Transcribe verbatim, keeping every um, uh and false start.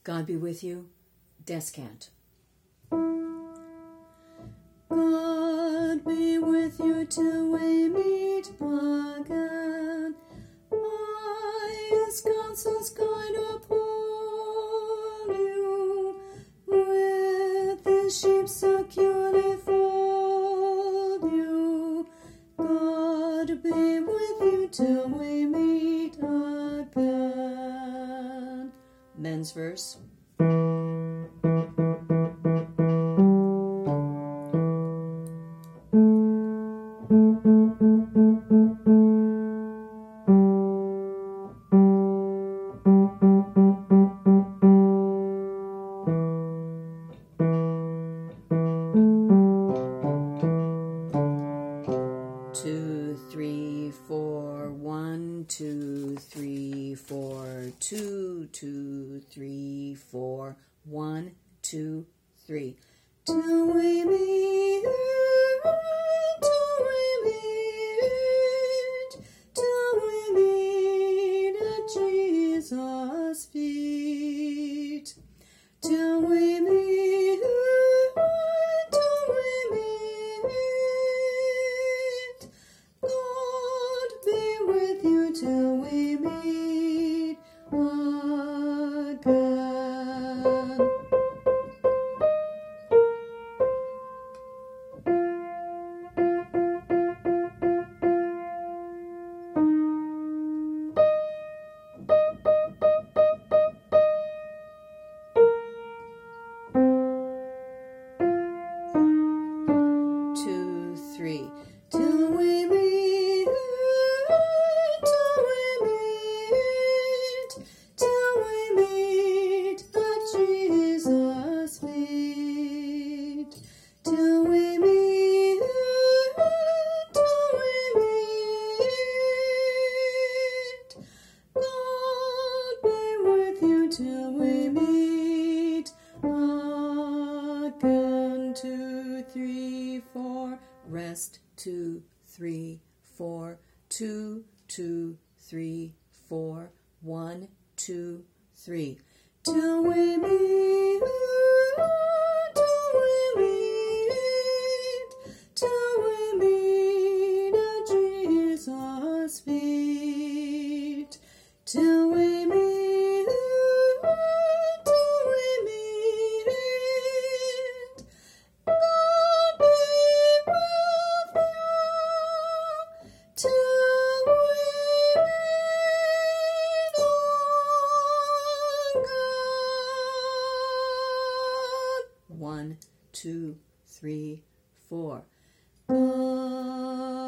God be with you. Descant. God be with you till we meet again. By His counsels guide upon you, with His sheep securely fold you. God be with you till we meet again. Men's verse. Two, three, four, one, two, three, four, two, two, three, four, one, two, three. Till we meet, till we meet, till we meet at Jesus' feet. Till we meet, till we meet. God be with you till we meet again. Two, three. Till we meet, till we meet, till we meet at Jesus' feet. Till we meet, till we meet. God be with you till we meet again. Two, three, four. Rest. Two, three, four. Two, two, three, four. One, two, three. Till we meet, till we meet, till we meet at Jesus' feet. Till we meet, till we meet. God be with you till we meet again. One, two, three, four. God